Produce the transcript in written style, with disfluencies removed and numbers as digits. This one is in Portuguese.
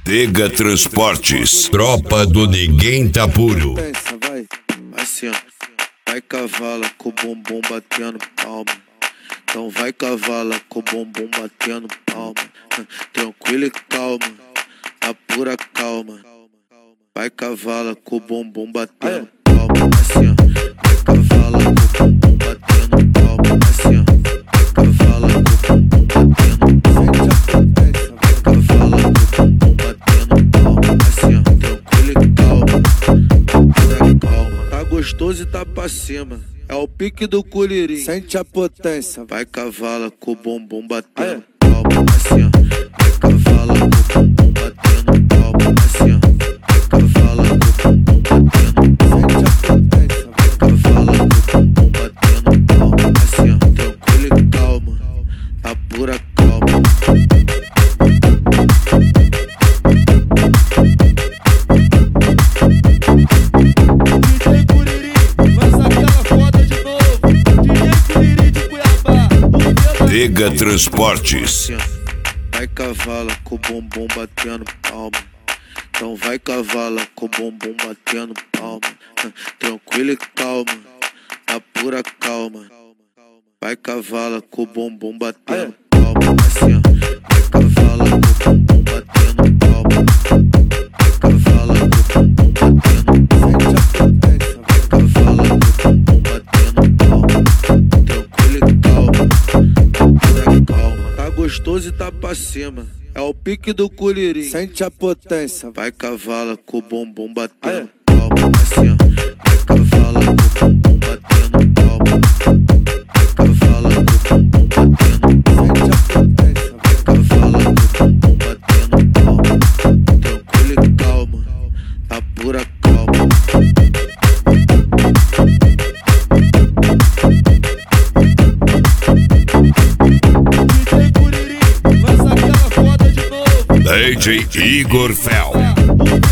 Tega Transportes, tropa do Ninguém Tá Puro. Vai, assim, ó. Vai cavala com o bumbum batendo palma. Então vai cavala com o bumbum batendo palma. Tranquilo e calma, na pura calma. Vai cavala com o bumbum batendo palma. Assim, ó. Vai cavala com o bumbum batendo palma. Assim, ó. Vai cavala com o bumbum batendo palma. Vai cavala com o bumbum batendo palma. Assim, ó. Tranquilo e calma, na pura calma. Tá gostoso e tá pra cima. É o pique do curirim. Sente a potência. Vai cavala com o bumbum batendo palma. Assim, ó. Vai cavala com o bumbum batendo palma. Assim, ó. Vai cavala com o bumbum batendo palma. Vai cavala com o bumbum batendo palma. Assim, ó. Tranquilo e calma, na pura calma. DJ Curirim, lança aquela foda de novo. DJ Curirim de Cuiabá. Tega Transportes. Vai cavala com o bumbum batendo palma. Então vai cavala com o bumbum batendo palma. Tranquilo e calma, na pura calma. Vai cavala com o bumbum batendo palma. Assim, ó. Vai cavala com o bumbum batendo palma. Vai cavala com o bumbum batendo palma. Vai cavala com o bumbum batendo palma. Tranquilo e calma, na pura calma. Tá gostoso e tá pra cima. É o pique do curirim. Sente a potência. Vai cavala com o bumbum batendo palma. Assim, ó. Vai cavala com o bumbum batendo palma. Vai cavala com o bumbum batendo palma. Vai cavala com o bumbum batendo palma. Tranquilo e calma, na pura calma. DJ Curirim, lança aquela foda de novo. DJ Igor Fel.